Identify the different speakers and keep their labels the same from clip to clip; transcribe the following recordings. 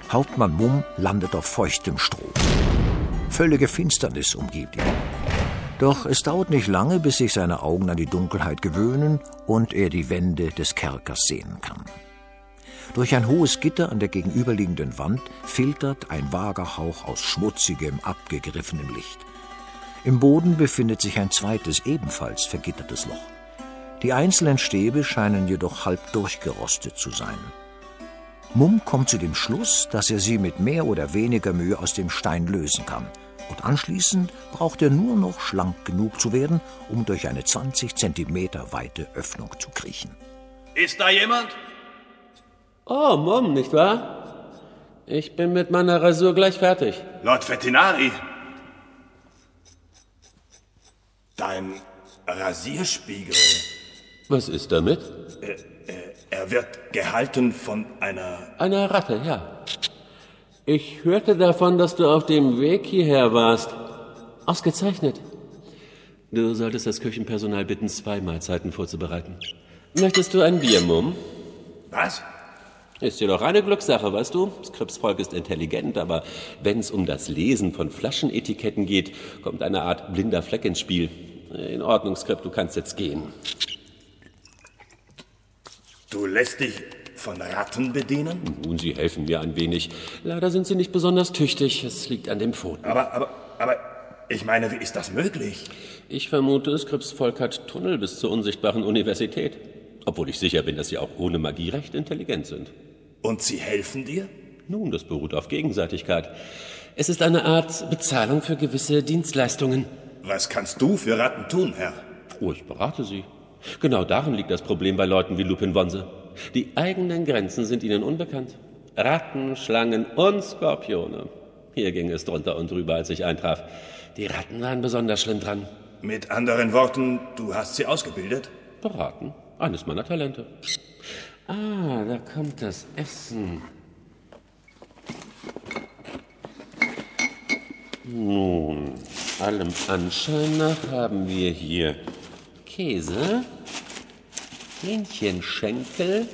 Speaker 1: Hauptmann Mumm landet auf feuchtem Stroh. Völlige Finsternis umgibt ihn. Doch es dauert nicht lange, bis sich seine Augen an die Dunkelheit gewöhnen und er die Wände des Kerkers sehen kann. Durch ein hohes Gitter an der gegenüberliegenden Wand filtert ein vager Hauch aus schmutzigem, abgegriffenem Licht. Im Boden befindet sich ein zweites, ebenfalls vergittertes Loch. Die einzelnen Stäbe scheinen jedoch halb durchgerostet zu sein. Mumm kommt zu dem Schluss, dass er sie mit mehr oder weniger Mühe aus dem Stein lösen kann. Und anschließend braucht er nur noch schlank genug zu werden, um durch eine 20 Zentimeter weite Öffnung zu kriechen.
Speaker 2: Ist da jemand?
Speaker 3: Oh, Mumm, nicht wahr? Ich bin mit meiner Rasur gleich fertig.
Speaker 2: Lord Vetinari. Dein Rasierspiegel.
Speaker 3: Was ist damit?
Speaker 2: Er wird gehalten von
Speaker 3: einer Ratte, ja. Ich hörte davon, dass du auf dem Weg hierher warst. Ausgezeichnet. Du solltest das Küchenpersonal bitten, 2 Mahlzeiten vorzubereiten. Möchtest du ein Bier, Mumm?
Speaker 2: Was?
Speaker 3: Ist ja doch eine Glückssache, weißt du? Das Krebsvolk ist intelligent, aber wenn es um das Lesen von Flaschenetiketten geht, kommt eine Art blinder Fleck ins Spiel. In Ordnung, Skript, du kannst jetzt gehen.
Speaker 2: Du lässt dich von Ratten bedienen?
Speaker 3: Nun, sie helfen mir ein wenig. Leider sind sie nicht besonders tüchtig. Es liegt an dem Pfoten.
Speaker 2: Aber, ich meine, wie ist das möglich?
Speaker 3: Ich vermute, das Krebsvolk hat Tunnel bis zur unsichtbaren Universität. Obwohl ich sicher bin, dass sie auch ohne Magie recht intelligent sind.
Speaker 2: Und sie helfen dir?
Speaker 3: Nun, das beruht auf Gegenseitigkeit. Es ist eine Art Bezahlung für gewisse Dienstleistungen.
Speaker 2: Was kannst du für Ratten tun, Herr?
Speaker 3: Oh, ich berate sie. Genau darin liegt das Problem bei Leuten wie Lupin Wonse. Die eigenen Grenzen sind ihnen unbekannt. Ratten, Schlangen und Skorpione. Hier ging es drunter und drüber, als ich eintraf. Die Ratten waren besonders schlimm dran.
Speaker 2: Mit anderen Worten, du hast sie ausgebildet?
Speaker 3: Beraten. Eines meiner Talente. Ah, da kommt das Essen. Nun, allem Anschein nach haben wir hier Käse, Hähnchenschenkel,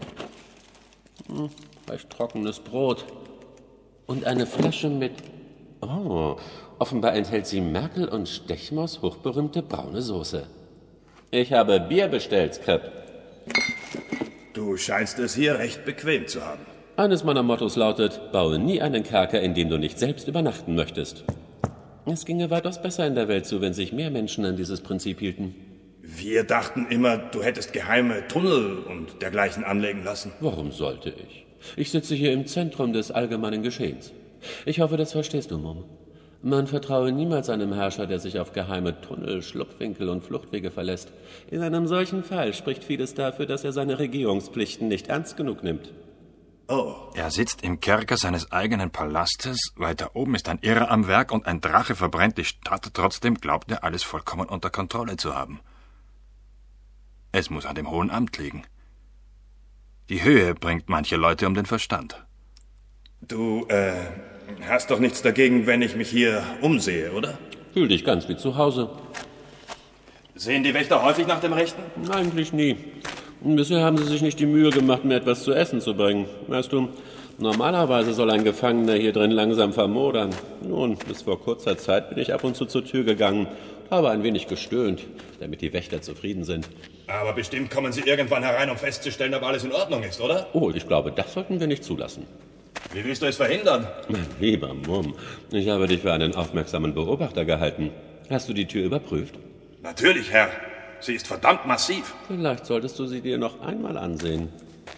Speaker 3: recht trockenes Brot und eine Flasche mit... Oh, offenbar enthält sie Merkel und Stechmaus hochberühmte braune Soße. Ich habe Bier bestellt, Skript.
Speaker 2: Du scheinst es hier recht bequem zu haben.
Speaker 3: Eines meiner Mottos lautet, baue nie einen Kerker, in dem du nicht selbst übernachten möchtest. Es ginge weitaus besser in der Welt zu, wenn sich mehr Menschen an dieses Prinzip hielten.
Speaker 2: Wir dachten immer, du hättest geheime Tunnel und dergleichen anlegen lassen.
Speaker 3: Warum sollte ich? Ich sitze hier im Zentrum des allgemeinen Geschehens. Ich hoffe, das verstehst du, Mumm. Man vertraue niemals einem Herrscher, der sich auf geheime Tunnel, Schlupfwinkel und Fluchtwege verlässt. In einem solchen Fall spricht vieles dafür, dass er seine Regierungspflichten nicht ernst genug nimmt.
Speaker 2: Oh.
Speaker 4: Er sitzt im Kerker seines eigenen Palastes, weiter oben ist ein Irrer am Werk und ein Drache verbrennt die Stadt. Trotzdem glaubt er, alles vollkommen unter Kontrolle zu haben. Es muss an dem hohen Amt liegen. Die Höhe bringt manche Leute um den Verstand.
Speaker 2: Du, hast doch nichts dagegen, wenn ich mich hier umsehe, oder?
Speaker 3: Fühl dich ganz wie zu Hause.
Speaker 2: Sehen die Wächter häufig nach dem Rechten?
Speaker 3: Eigentlich nie. Bisher haben sie sich nicht die Mühe gemacht, mir etwas zu essen zu bringen. Weißt du, normalerweise soll ein Gefangener hier drin langsam vermodern. Nun, bis vor kurzer Zeit bin ich ab und zu zur Tür gegangen, habe ein wenig gestöhnt, damit die Wächter zufrieden sind.
Speaker 2: Aber bestimmt kommen sie irgendwann herein, um festzustellen, ob alles in Ordnung ist, oder?
Speaker 3: Oh, ich glaube, das sollten wir nicht zulassen.
Speaker 2: Wie willst du es verhindern?
Speaker 3: Mein lieber Mumm, ich habe dich für einen aufmerksamen Beobachter gehalten. Hast du die Tür überprüft?
Speaker 2: Natürlich, Herr. Sie ist verdammt massiv.
Speaker 3: Vielleicht solltest du sie dir noch einmal ansehen.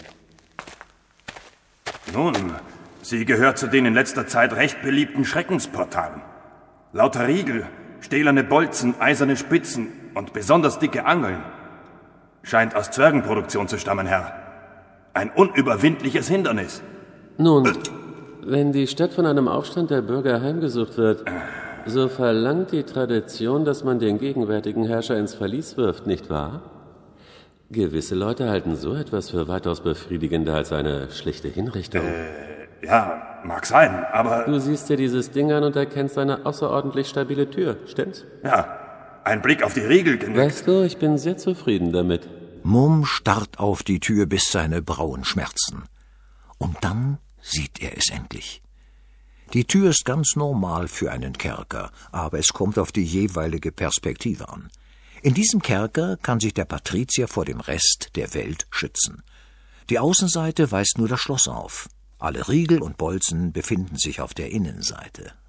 Speaker 2: Nun, sie gehört zu den in letzter Zeit recht beliebten Schreckensportalen. Lauter Riegel, stählerne Bolzen, eiserne Spitzen und besonders dicke Angeln. Scheint aus Zwergenproduktion zu stammen, Herr. Ein unüberwindliches Hindernis.
Speaker 3: Nun, wenn die Stadt von einem Aufstand der Bürger heimgesucht wird, so verlangt die Tradition, dass man den gegenwärtigen Herrscher ins Verlies wirft, nicht wahr? Gewisse Leute halten so etwas für weitaus befriedigender als eine schlichte Hinrichtung.
Speaker 2: Ja, mag sein, aber...
Speaker 3: Du siehst dir dieses Ding an und erkennst eine außerordentlich stabile Tür, stimmt's?
Speaker 2: Ja, ein Blick auf die Riegel genügt.
Speaker 3: Weißt du, ich bin sehr zufrieden damit.
Speaker 1: Mumm starrt auf die Tür, bis seine Brauen schmerzen. Und dann sieht er es endlich. Die Tür ist ganz normal für einen Kerker, aber es kommt auf die jeweilige Perspektive an. In diesem Kerker kann sich der Patrizier vor dem Rest der Welt schützen. Die Außenseite weist nur das Schloss auf. Alle Riegel und Bolzen befinden sich auf der Innenseite.